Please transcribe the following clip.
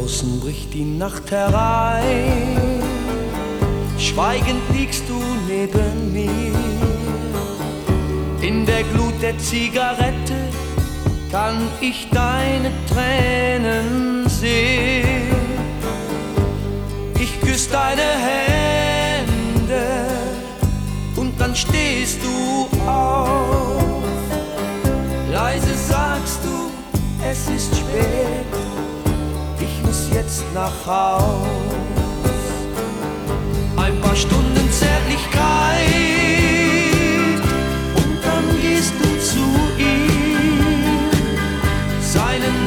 Draußen bricht die Nacht herein, schweigend liegst du neben mir. In der Glut der Zigarette kann ich deine Tränen sehen. Ich küss deine Hände und dann stehst du auf. Leise sagst du, es ist spät, ich muss jetzt nach Haus.